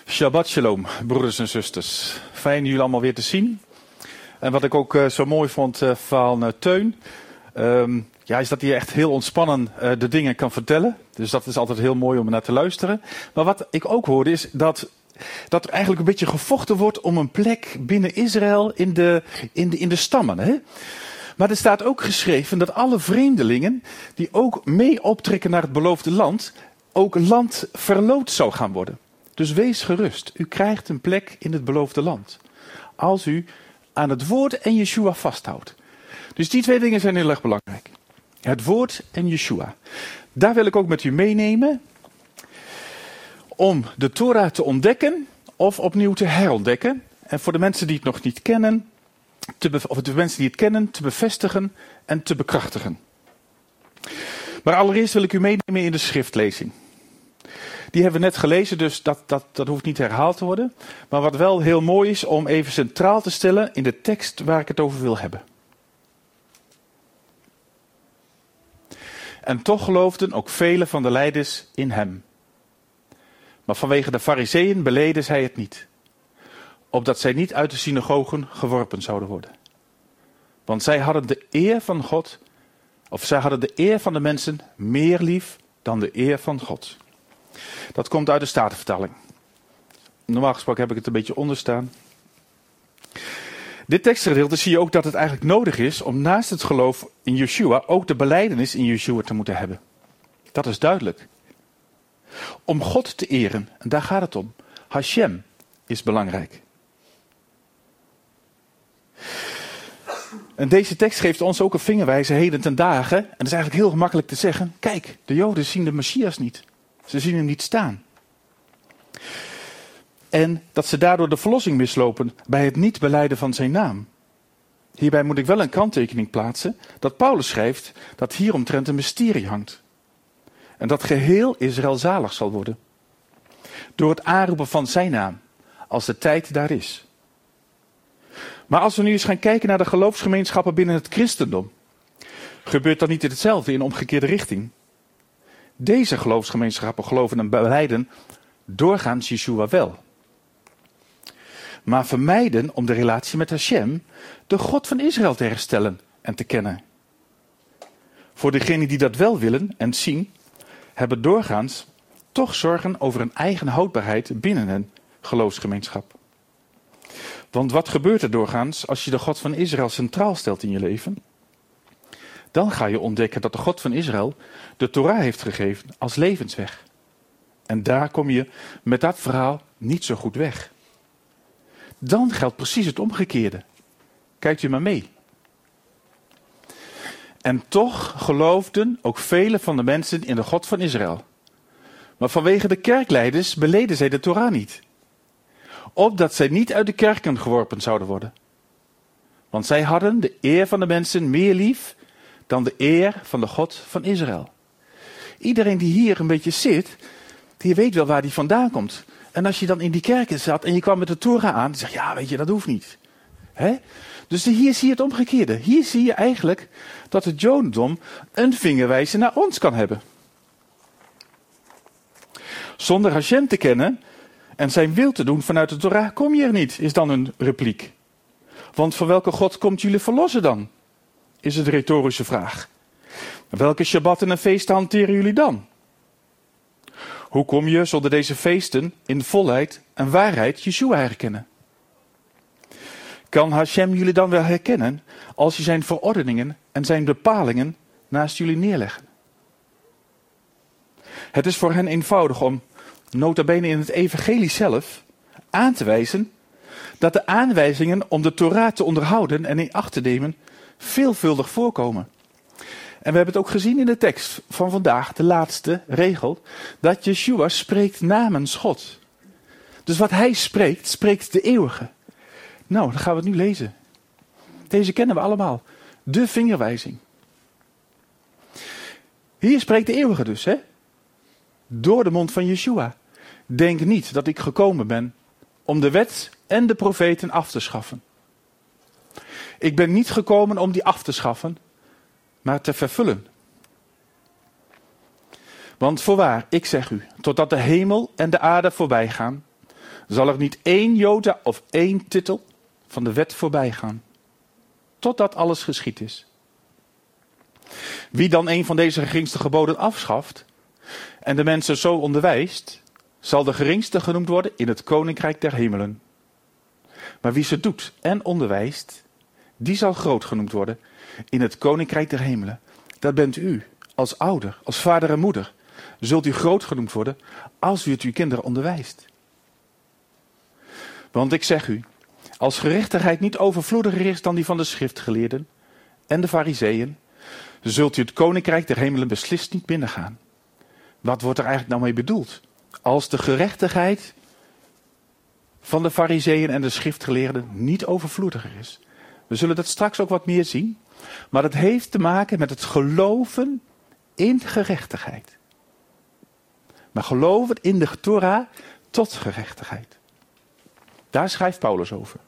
Shabbat shalom, broeders en zusters. Fijn jullie allemaal weer te zien. En wat ik ook zo mooi vond van Teun, is dat hij echt heel ontspannen de dingen kan vertellen. Dus dat is altijd heel mooi om naar te luisteren. Maar wat ik ook hoorde is dat er eigenlijk een beetje gevochten wordt om een plek binnen Israël in de stammen. Hè? Maar er staat ook geschreven dat alle vreemdelingen die ook mee optrekken naar het beloofde land, ook land verloot zou gaan worden. Dus wees gerust, u krijgt een plek in het beloofde land. Als u aan het woord en Yeshua vasthoudt. Dus die twee dingen zijn heel erg belangrijk. Het woord en Yeshua. Daar wil ik ook met u meenemen. Om de Torah te ontdekken of opnieuw te herontdekken. En voor de mensen die het nog niet kennen, te bevestigen en te bekrachtigen. Maar allereerst wil ik u meenemen in de schriftlezing. Die hebben we net gelezen, dus dat hoeft niet herhaald te worden. Maar wat wel heel mooi is om even centraal te stellen in de tekst waar ik het over wil hebben. En toch geloofden ook velen van de leiders in hem. Maar vanwege de Farizeeën beleden zij het niet. Opdat zij niet uit de synagogen geworpen zouden worden. Want zij hadden de eer van God, of zij hadden de eer van de mensen meer lief dan de eer van God. Dat komt uit de Statenvertaling. Normaal gesproken heb ik het een beetje onderstaan. Dit tekstgedeelte zie je ook dat het eigenlijk nodig is om naast het geloof in Yeshua ook de belijdenis in Yeshua te moeten hebben. Dat is duidelijk. Om God te eren, en daar gaat het om. Hashem is belangrijk. En deze tekst geeft ons ook een vingerwijze heden ten dagen. En dat is eigenlijk heel gemakkelijk te zeggen. Kijk, de Joden zien de Messias niet. Ze zien hem niet staan. En dat ze daardoor de verlossing mislopen bij het niet belijden van zijn naam. Hierbij moet ik wel een kanttekening plaatsen dat Paulus schrijft dat hieromtrent een mysterie hangt. En dat geheel Israël zalig zal worden. Door het aanroepen van zijn naam, als de tijd daar is. Maar als we nu eens gaan kijken naar de geloofsgemeenschappen binnen het christendom, gebeurt dat niet hetzelfde in omgekeerde richting. Deze geloofsgemeenschappen geloven en belijden doorgaans Yeshua wel. Maar vermijden om de relatie met Hashem, de God van Israël, te herstellen en te kennen. Voor degenen die dat wel willen en zien, hebben doorgaans toch zorgen over een eigen houdbaarheid binnen een geloofsgemeenschap. Want wat gebeurt er doorgaans als je de God van Israël centraal stelt in je leven? Dan ga je ontdekken dat de God van Israël de Torah heeft gegeven als levensweg. En daar kom je met dat verhaal niet zo goed weg. Dan geldt precies het omgekeerde. Kijkt u maar mee. En toch geloofden ook vele van de mensen in de God van Israël. Maar vanwege de kerkleiders beleden zij de Torah niet. Opdat zij niet uit de kerken geworpen zouden worden. Want zij hadden de eer van de mensen meer lief dan de eer van de God van Israël. Iedereen die hier een beetje zit, die weet wel waar die vandaan komt. En als je dan in die kerken zat en je kwam met de Torah aan, dan zeg je, ja weet je, dat hoeft niet. Hè? Dus hier zie je het omgekeerde. Hier zie je eigenlijk dat het Jodendom een vingerwijze naar ons kan hebben. Zonder Hashem te kennen en zijn wil te doen vanuit de Torah kom je er niet, is dan een repliek. Want van welke God komt jullie verlossen dan? Is het retorische vraag. Welke Shabbatten en feesten hanteren jullie dan? Hoe kom je zonder deze feesten in volheid en waarheid Yeshua herkennen? Kan Hashem jullie dan wel herkennen als je zijn verordeningen en zijn bepalingen naast jullie neerleggen? Het is voor hen eenvoudig om, nota bene in het evangelie zelf, aan te wijzen dat de aanwijzingen om de Torah te onderhouden en in acht te nemen veelvuldig voorkomen. En we hebben het ook gezien in de tekst van vandaag, de laatste regel, dat Yeshua spreekt namens God. Dus wat hij spreekt, spreekt de eeuwige. Nou, dan gaan we het nu lezen. Deze kennen we allemaal. De vingerwijzing. Hier spreekt de eeuwige dus, hè? Door de mond van Yeshua. Denk niet dat ik gekomen ben om de wet en de profeten af te schaffen. Ik ben niet gekomen om die af te schaffen, maar te vervullen. Want voorwaar, ik zeg u, totdat de hemel en de aarde voorbij gaan, zal er niet één jota of één titel van de wet voorbij gaan, totdat alles geschied is. Wie dan een van deze geringste geboden afschaft en de mensen zo onderwijst, zal de geringste genoemd worden in het koninkrijk der hemelen. Maar wie ze doet en onderwijst, die zal groot genoemd worden in het koninkrijk der hemelen. Dat bent u, als ouder, als vader en moeder. Zult u groot genoemd worden als u het uw kinderen onderwijst. Want ik zeg u, als gerechtigheid niet overvloediger is dan die van de schriftgeleerden en de farizeeën, zult u het koninkrijk der hemelen beslist niet binnengaan. Wat wordt er eigenlijk nou mee bedoeld? Als de gerechtigheid van de farizeeën en de schriftgeleerden niet overvloediger is. We zullen dat straks ook wat meer zien. Maar dat heeft te maken met het geloven in gerechtigheid. Maar geloven in de Torah tot gerechtigheid. Daar schrijft Paulus over.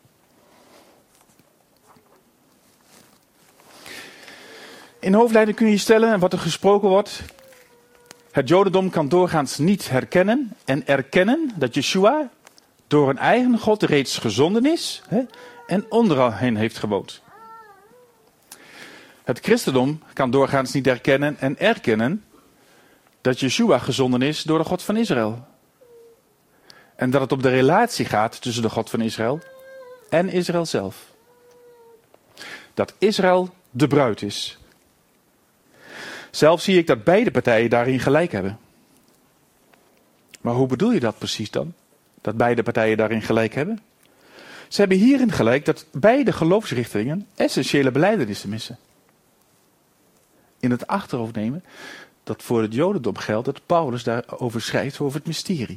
In hoofdlijnen kun je stellen wat er gesproken wordt. Het Jodendom kan doorgaans niet herkennen en erkennen dat Yeshua door een eigen God reeds gezonden is en onder hen heeft gewoond. Het christendom kan doorgaans niet herkennen en erkennen dat Yeshua gezonden is door de God van Israël. En dat het om de relatie gaat tussen de God van Israël en Israël zelf. Dat Israël de bruid is. Zelf zie ik dat beide partijen daarin gelijk hebben. Maar hoe bedoel je dat precies dan? Dat beide partijen daarin gelijk hebben? Ze hebben hierin gelijk dat beide geloofsrichtingen essentiële belijdenissen missen. In het achterhoofd nemen dat voor het Jodendom geldt dat Paulus daarover schrijft over het mysterie.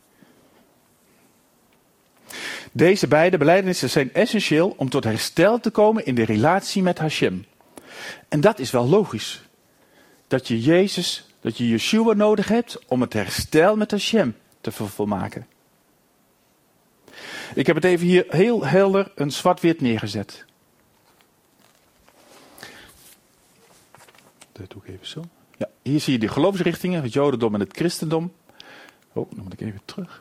Deze beide belijdenissen zijn essentieel om tot herstel te komen in de relatie met Hashem. En dat is wel logisch. Dat je Yeshua nodig hebt om het herstel met Hashem te vervolmaken. Ik heb het even hier heel helder een zwart-wit neergezet. Dat doe ik even zo. Ja, hier zie je de geloofsrichtingen, het Jodendom en het christendom. Oh, dan moet ik even terug.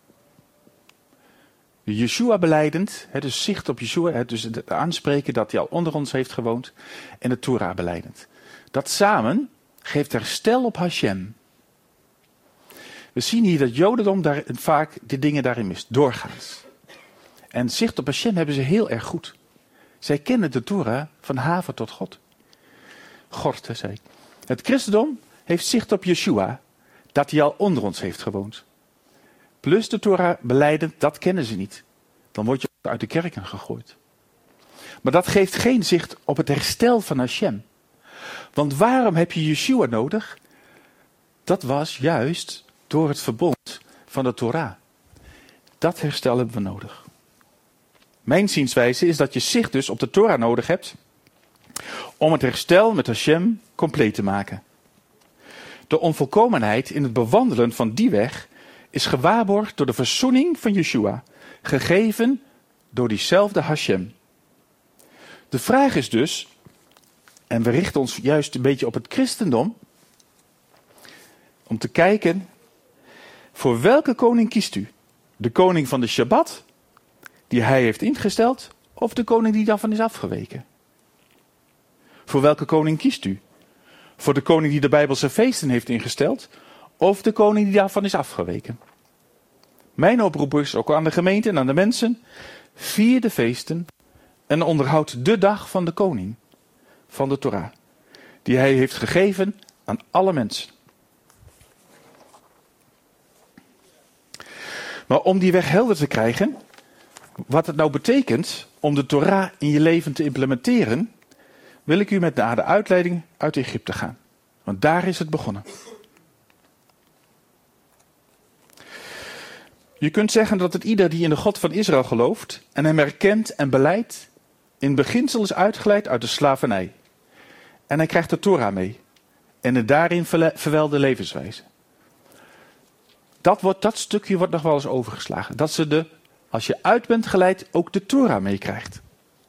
Yeshua belijdend, dus zicht op Yeshua, dus het aanspreken dat hij al onder ons heeft gewoond. En de Torah belijdend. Dat samen geeft herstel op Hashem. We zien hier dat Jodendom daar vaak de dingen daarin mist, doorgaans. En zicht op Hashem hebben ze heel erg goed. Zij kennen de Torah van haven tot God. Zei. Het christendom heeft zicht op Yeshua, dat hij al onder ons heeft gewoond. Plus de Torah belijdend, dat kennen ze niet. Dan word je uit de kerken gegooid. Maar dat geeft geen zicht op het herstel van Hashem. Want waarom heb je Yeshua nodig? Dat was juist door het verbond van de Torah. Dat herstel hebben we nodig. Mijn zienswijze is dat je zicht dus op de Torah nodig hebt om het herstel met Hashem compleet te maken. De onvolkomenheid in het bewandelen van die weg is gewaarborgd door de verzoening van Yeshua, gegeven door diezelfde Hashem. De vraag is dus, en we richten ons juist een beetje op het christendom, om te kijken, voor welke koning kiest u? De koning van de Shabbat, die hij heeft ingesteld, of de koning die daarvan is afgeweken? Voor welke koning kiest u? Voor de koning die de Bijbelse feesten heeft ingesteld, of de koning die daarvan is afgeweken? Mijn oproep is ook aan de gemeente en aan de mensen, vier de feesten en onderhoud de dag van de koning van de Torah, die hij heeft gegeven aan alle mensen. Maar om die weg helder te krijgen, wat het nou betekent om de Torah in je leven te implementeren, wil ik u met naar de uitleiding uit Egypte gaan. Want daar is het begonnen. Je kunt zeggen dat het ieder die in de God van Israël gelooft en hem erkent en belijdt, in beginsel is uitgeleid uit de slavernij. En hij krijgt de Torah mee. En de daarin verwelde levenswijze. Dat stukje wordt nog wel eens overgeslagen. Dat ze als je uit bent geleid, ook de Torah meekrijgt.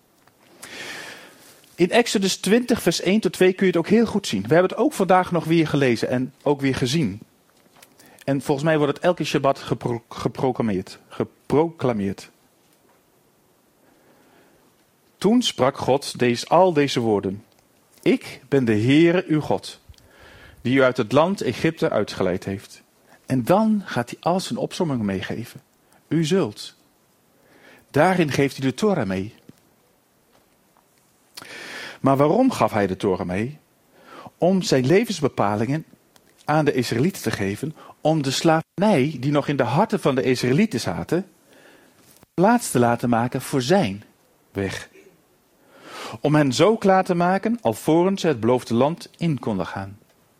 In Exodus 20 vers 1 tot 2 kun je het ook heel goed zien. We hebben het ook vandaag nog weer gelezen en ook weer gezien. En volgens mij wordt het elke Shabbat geproclameerd. Toen sprak God al deze woorden. Ik ben de Heere uw God, die u uit het land Egypte uitgeleid heeft. En dan gaat hij al zijn opsomming meegeven. U zult. Daarin geeft hij de Torah mee. Maar waarom gaf hij de Torah mee? Om zijn levensbepalingen aan de Israëlieten te geven, om de slavernij die nog in de harten van de Israëlieten zaten, plaats te laten maken voor zijn weg. Om hen zo klaar te maken, alvorens ze het beloofde land in konden gaan.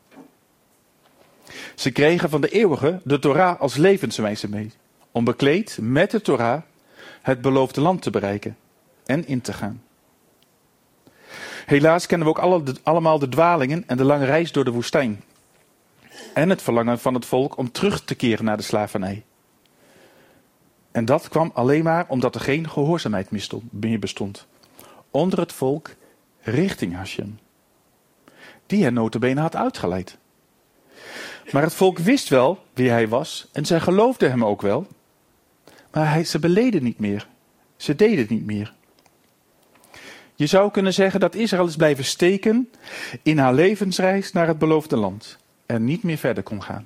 Ze kregen van de eeuwige de Torah als levenswijze mee, om bekleed met de Torah het beloofde land te bereiken en in te gaan. Helaas kennen we ook allemaal de dwalingen en de lange reis door de woestijn. En het verlangen van het volk om terug te keren naar de slavernij. En dat kwam alleen maar omdat er geen gehoorzaamheid meer bestond. Onder het volk richting Hashem. Die hen nota bene had uitgeleid. Maar het volk wist wel wie hij was en zij geloofden hem ook wel. Maar ze beleden niet meer. Ze deden het niet meer. Je zou kunnen zeggen dat Israël is blijven steken in haar levensreis naar het beloofde land. En niet meer verder kon gaan.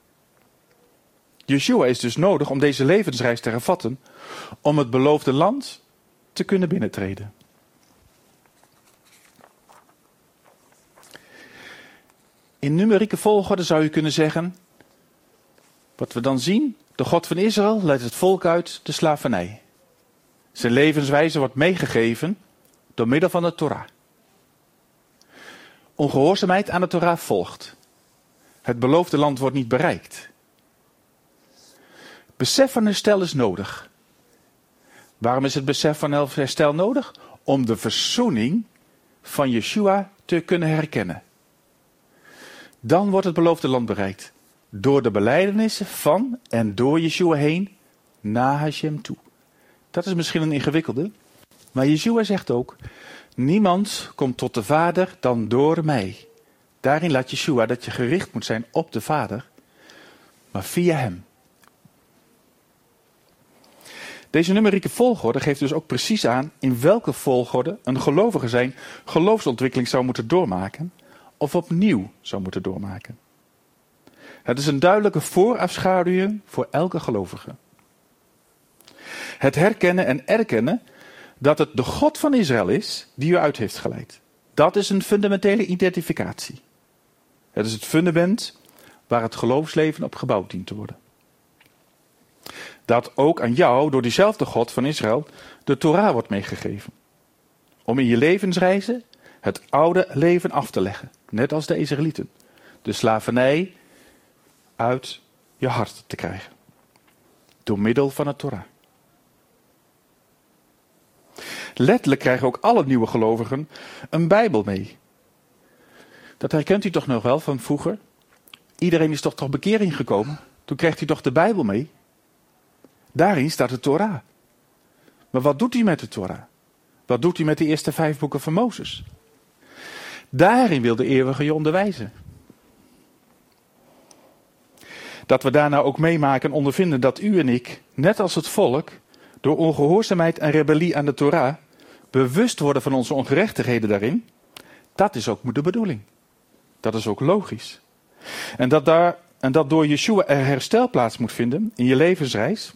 Yeshua is dus nodig om deze levensreis te hervatten. Om het beloofde land te kunnen binnentreden. In numerieke volgorde zou je kunnen zeggen. Wat we dan zien. De God van Israël leidt het volk uit de slavernij. Zijn levenswijze wordt meegegeven door middel van de Torah. Ongehoorzaamheid aan de Torah volgt. Het beloofde land wordt niet bereikt. Besef van herstel is nodig. Waarom is het besef van herstel nodig? Om de verzoening van Yeshua te kunnen herkennen. Dan wordt het beloofde land bereikt. Door de belijdenissen van en door Yeshua heen naar Hashem toe. Dat is misschien een ingewikkelde. Maar Yeshua zegt ook. Niemand komt tot de Vader dan door mij. Daarin laat Yeshua dat je gericht moet zijn op de Vader. Maar via hem. Deze numerieke volgorde geeft dus ook precies aan in welke volgorde een gelovige zijn geloofsontwikkeling zou moeten doormaken. Of opnieuw zou moeten doormaken. Het is een duidelijke voorafschaduwing voor elke gelovige. Het herkennen en erkennen dat het de God van Israël is die u uit heeft geleid. Dat is een fundamentele identificatie. Het is het fundament waar het geloofsleven op gebouwd dient te worden. Dat ook aan jou door diezelfde God van Israël de Torah wordt meegegeven. Om in je levensreizen het oude leven af te leggen. Net als de Israëlieten. De slavernij uit je hart te krijgen. Door middel van het Torah. Letterlijk krijgen ook alle nieuwe gelovigen een Bijbel mee. Dat herkent u toch nog wel van vroeger? Iedereen is toch tot bekering gekomen? Toen kreeg hij toch de Bijbel mee? Daarin staat de Torah. Maar wat doet hij met de Torah? Wat doet hij met de eerste 5 boeken van Mozes? Daarin wil de eeuwige je onderwijzen. Dat we daarna ook meemaken en ondervinden dat u en ik, net als het volk, door ongehoorzaamheid en rebellie aan de Torah, bewust worden van onze ongerechtigheden daarin, dat is ook de bedoeling. Dat is ook logisch. En dat door Yeshua er herstel plaats moet vinden in je levensreis.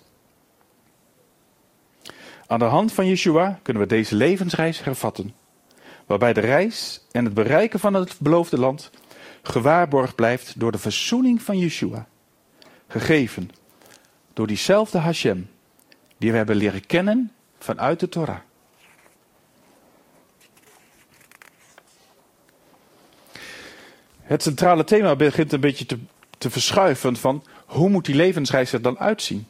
Aan de hand van Yeshua kunnen we deze levensreis hervatten. Waarbij de reis en het bereiken van het beloofde land gewaarborgd blijft door de verzoening van Yeshua. Gegeven door diezelfde Hashem die we hebben leren kennen vanuit de Torah. Het centrale thema begint een beetje te verschuiven van hoe moet die levensreis er dan uitzien?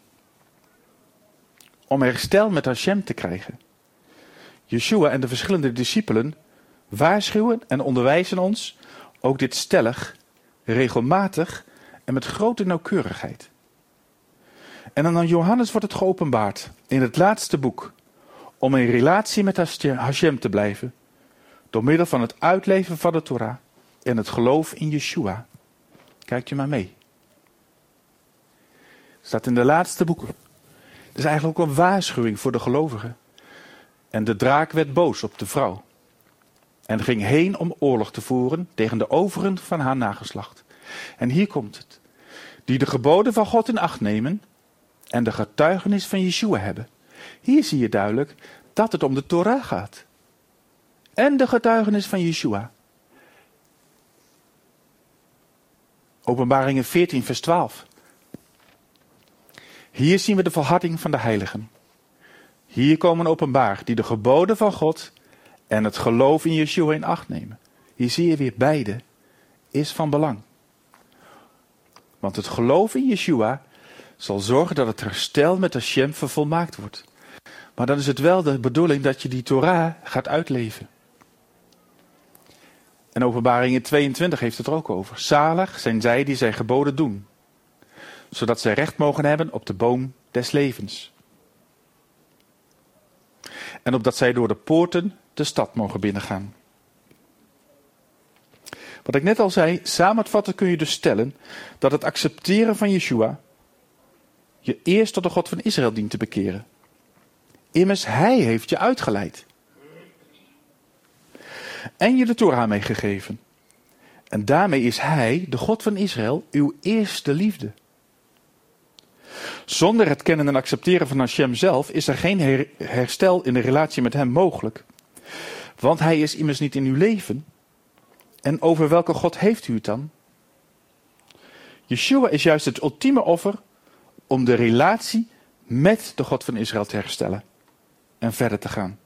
Om herstel met Hashem te krijgen. Yeshua en de verschillende discipelen waarschuwen en onderwijzen ons ook dit stellig, regelmatig en met grote nauwkeurigheid. En dan aan Johannes wordt het geopenbaard in het laatste boek om in relatie met Hashem te blijven door middel van het uitleven van de Torah en het geloof in Yeshua. Kijkt u maar mee. Staat in de laatste boeken. Het is eigenlijk ook een waarschuwing voor de gelovigen. En de draak werd boos op de vrouw. En ging heen om oorlog te voeren tegen de overigen van haar nageslacht. En hier komt het. Die de geboden van God in acht nemen en de getuigenis van Yeshua hebben. Hier zie je duidelijk dat het om de Torah gaat. En de getuigenis van Yeshua. Openbaringen 14 vers 12. Hier zien we de volharding van de heiligen. Hier komen openbaar die de geboden van God en het geloof in Yeshua in acht nemen. Hier zie je weer beide is van belang. Want het geloof in Yeshua zal zorgen dat het herstel met Hashem vervolmaakt wordt. Maar dan is het wel de bedoeling dat je die Torah gaat uitleven. En Openbaringen 22 heeft het er ook over. Zalig zijn zij die zijn geboden doen, zodat zij recht mogen hebben op de boom des levens. En opdat zij door de poorten de stad mogen binnengaan. Wat ik net al zei, samenvattend kun je dus stellen dat het accepteren van Yeshua je eerst tot de God van Israël dient te bekeren. Immers, hij heeft je uitgeleid. En je de Torah meegegeven. En daarmee is hij, de God van Israël, uw eerste liefde. Zonder het kennen en accepteren van Hashem zelf is er geen herstel in de relatie met hem mogelijk. Want hij is immers niet in uw leven. En over welke God heeft u het dan? Yeshua is juist het ultieme offer om de relatie met de God van Israël te herstellen. En verder te gaan.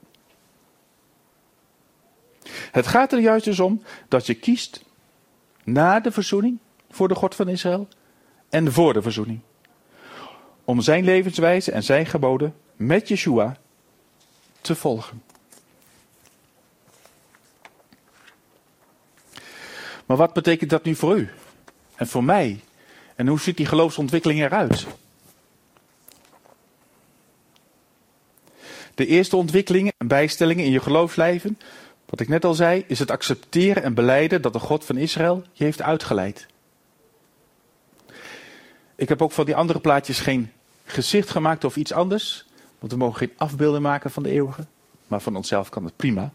Het gaat er juist dus om dat je kiest na de verzoening voor de God van Israël en voor de verzoening. Om zijn levenswijze en zijn geboden met Yeshua te volgen. Maar wat betekent dat nu voor u? En voor mij? En hoe ziet die geloofsontwikkeling eruit? De eerste ontwikkelingen en bijstellingen in je geloofsleven, wat ik net al zei, is het accepteren en belijden dat de God van Israël je heeft uitgeleid. Ik heb ook van die andere plaatjes geen gezicht gemaakt of iets anders. Want we mogen geen afbeelding maken van de eeuwige. Maar van onszelf kan het prima.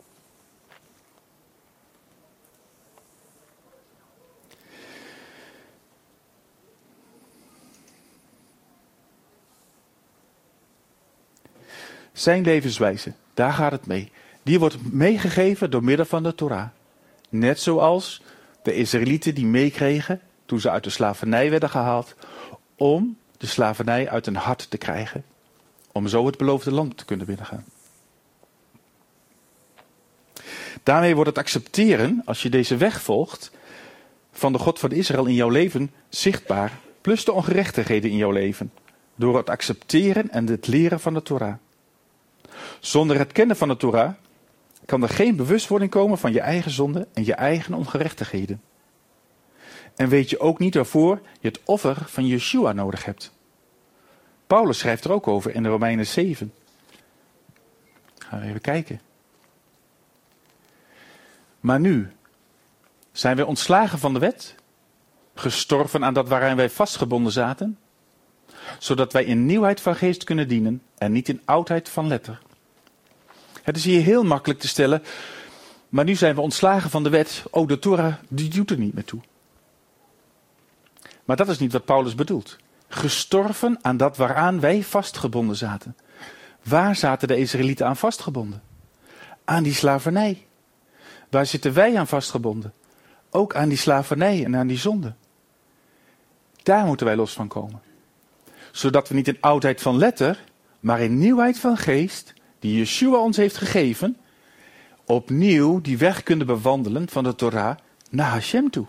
Zijn levenswijze, daar gaat het mee. Die wordt meegegeven door middel van de Torah. Net zoals de Israëlieten die meekregen toen ze uit de slavernij werden gehaald. Om de slavernij uit hun hart te krijgen. Om zo het beloofde land te kunnen binnengaan. Daarmee wordt het accepteren, als je deze weg volgt, van de God van Israël in jouw leven zichtbaar. Plus de ongerechtigheden in jouw leven. Door het accepteren en het leren van de Torah. Zonder het kennen van de Torah kan er geen bewustwording komen van je eigen zonde en je eigen ongerechtigheden. En weet je ook niet waarvoor je het offer van Yeshua nodig hebt. Paulus schrijft er ook over in de Romeinen 7. Gaan we even kijken. Maar nu zijn wij ontslagen van de wet, gestorven aan dat waaraan wij vastgebonden zaten, zodat wij in nieuwheid van geest kunnen dienen en niet in oudheid van letter. Het is hier heel makkelijk te stellen, maar nu zijn we ontslagen van de wet. Oh, de Torah, die doet er niet meer toe. Maar dat is niet wat Paulus bedoelt. Gestorven aan dat waaraan wij vastgebonden zaten. Waar zaten de Israëlieten aan vastgebonden? Aan die slavernij. Waar zitten wij aan vastgebonden? Ook aan die slavernij en aan die zonde. Daar moeten wij los van komen. Zodat we niet in oudheid van letter, maar in nieuwheid van geest, die Yeshua ons heeft gegeven, opnieuw die weg kunnen bewandelen van de Torah naar Hashem toe.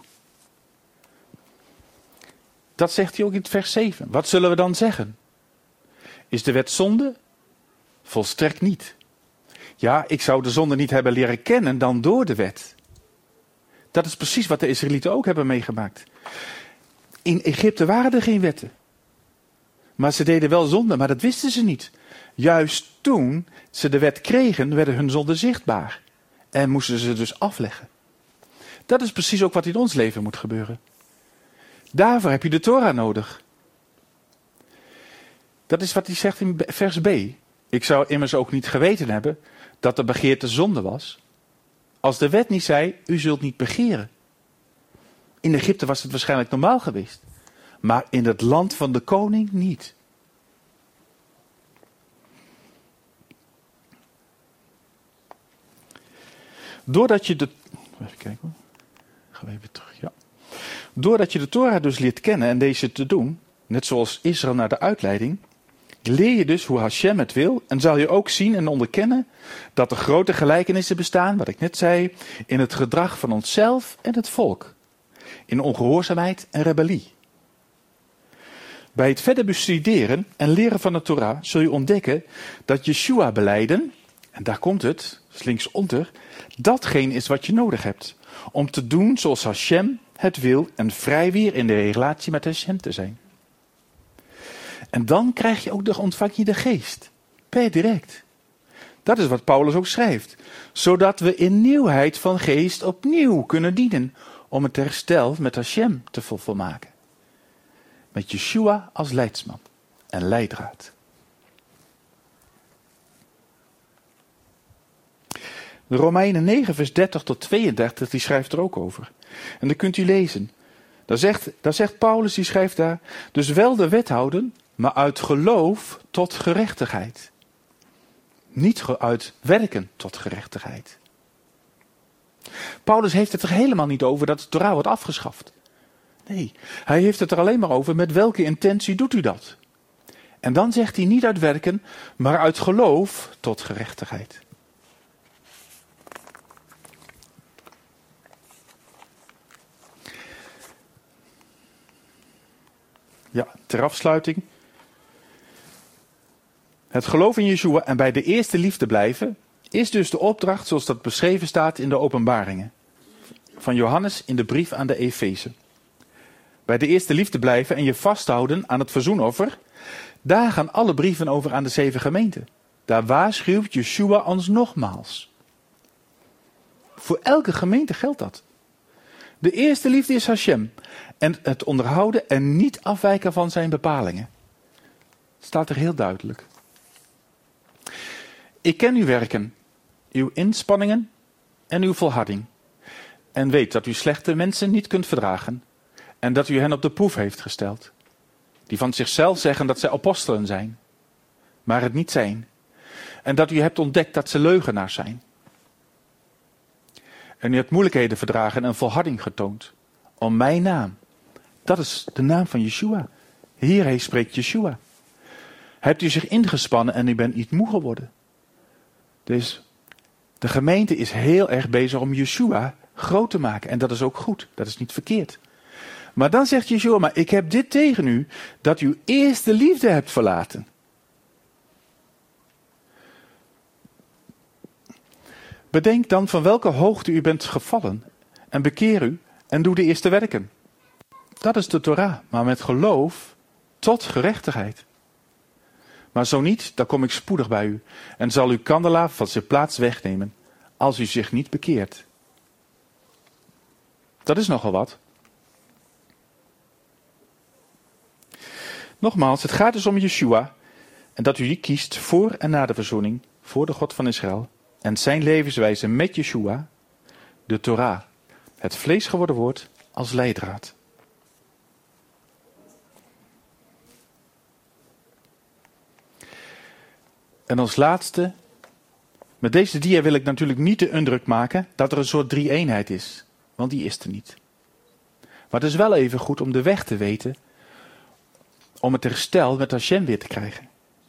Dat zegt hij ook in het vers 7. Wat zullen we dan zeggen? Is de wet zonde? Volstrekt niet. Ja, ik zou de zonde niet hebben leren kennen dan door de wet. Dat is precies wat de Israëlieten ook hebben meegemaakt. In Egypte waren er geen wetten. Maar ze deden wel zonde, maar dat wisten ze niet. Juist toen ze de wet kregen, werden hun zonden zichtbaar. En moesten ze dus afleggen. Dat is precies ook wat in ons leven moet gebeuren. Daarvoor heb je de Torah nodig. Dat is wat hij zegt in vers B. Ik zou immers ook niet geweten hebben dat de begeerte zonde was, als de wet niet zei, u zult niet begeren. In Egypte was het waarschijnlijk normaal geweest, maar in het land van de koning niet. Doordat je de... Even kijken hoor. Gaan we even terug, ja. Doordat je de Torah dus leert kennen en deze te doen, net zoals Israël naar de uitleiding, leer je dus hoe Hashem het wil en zal je ook zien en onderkennen dat er grote gelijkenissen bestaan, wat ik net zei, in het gedrag van onszelf en het volk. In ongehoorzaamheid en rebellie. Bij het verder bestuderen en leren van de Torah zul je ontdekken dat Yeshua belijden, en daar komt het, linksonder, datgene is wat je nodig hebt. Om te doen zoals Hashem het wil en vrij weer in de relatie met Hashem te zijn. En dan krijg je ook ontvang je de geest. Per direct. Dat is wat Paulus ook schrijft. Zodat we in nieuwheid van geest opnieuw kunnen dienen. Om het herstel met Hashem te volmaken. Met Yeshua als leidsman en leidraad. De Romeinen 9 vers 30 tot 32 die schrijft er ook over. En dat kunt u lezen. Daar zegt Paulus, die schrijft daar. Dus wel de wet houden, maar uit geloof tot gerechtigheid. Niet uit werken tot gerechtigheid. Paulus heeft het er helemaal niet over dat de Torah wordt afgeschaft. Nee, hij heeft het er alleen maar over met welke intentie doet u dat. En dan zegt hij niet uit werken, maar uit geloof tot gerechtigheid. Ja, ter afsluiting. Het geloof in Yeshua en bij de eerste liefde blijven is dus de opdracht zoals dat beschreven staat in de openbaringen. Van Johannes in de brief aan de Efeze. Bij de eerste liefde blijven en je vasthouden aan het verzoenoffer. Daar gaan alle brieven over aan de 7 gemeenten. Daar waarschuwt Yeshua ons nogmaals. Voor elke gemeente geldt dat. De eerste liefde is Hashem. En het onderhouden en niet afwijken van zijn bepalingen. Staat er heel duidelijk. Ik ken uw werken, uw inspanningen en uw volharding. En weet dat u slechte mensen niet kunt verdragen. En dat u hen op de proef heeft gesteld. Die van zichzelf zeggen dat zij apostelen zijn. Maar het niet zijn. En dat u hebt ontdekt dat ze leugenaars zijn. En u hebt moeilijkheden verdragen en volharding getoond. Om mijn naam. Dat is de naam van Yeshua. Hier spreekt Yeshua. Hebt u zich ingespannen en u bent niet moe geworden. Dus de gemeente is heel erg bezig om Yeshua groot te maken. En dat is ook goed. Dat is niet verkeerd. Maar dan zegt Yeshua, maar ik heb dit tegen u. Dat u eerst de liefde hebt verlaten. Bedenk dan van welke hoogte u bent gevallen. En bekeer u en doe de eerste werken. Dat is de Torah, maar met geloof tot gerechtigheid. Maar zo niet, dan kom ik spoedig bij u en zal uw kandelaar van zijn plaats wegnemen, als u zich niet bekeert. Dat is nogal wat. Nogmaals, het gaat dus om Yeshua en dat u die kiest voor en na de verzoening, voor de God van Israël en zijn levenswijze met Yeshua, de Torah, het vlees geworden woord als leidraad. En als laatste, met deze dia wil ik natuurlijk niet de indruk maken dat er een soort drie-eenheid is. Want die is er niet. Maar het is wel even goed om de weg te weten om het herstel met Hashem weer te krijgen.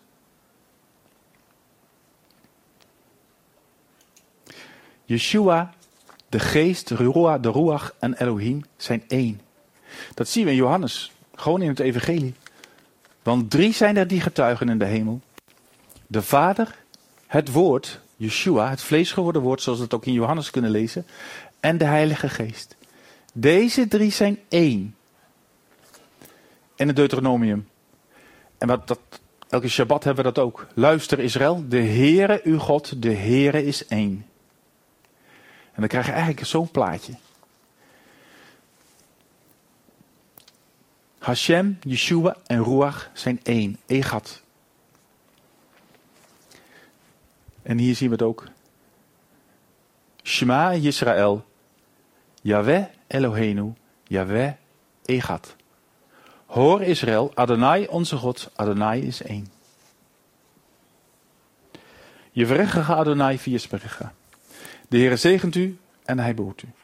Yeshua, de geest, de Ruach en Elohim zijn één. Dat zien we in Johannes, gewoon in het evangelie. Want 3 zijn er die getuigen in de hemel. De Vader, het woord, Yeshua, het vlees geworden woord, zoals we het ook in Johannes kunnen lezen, en de Heilige Geest. Deze 3 zijn één. In het Deuteronomium. En elke Shabbat hebben we dat ook. Luister Israël, de Heere uw God, de Heere is één. En dan krijg je eigenlijk zo'n plaatje. Hashem, Yeshua en Ruach zijn één. Egat. En hier zien we het ook. Shema Yisrael, Yahweh Eloheinu, Yahweh Echad. Hoor Israël, Adonai onze God, Adonai is één. Je verrechtige Adonai via Sperga. De Heere zegent u en hij behoedt u.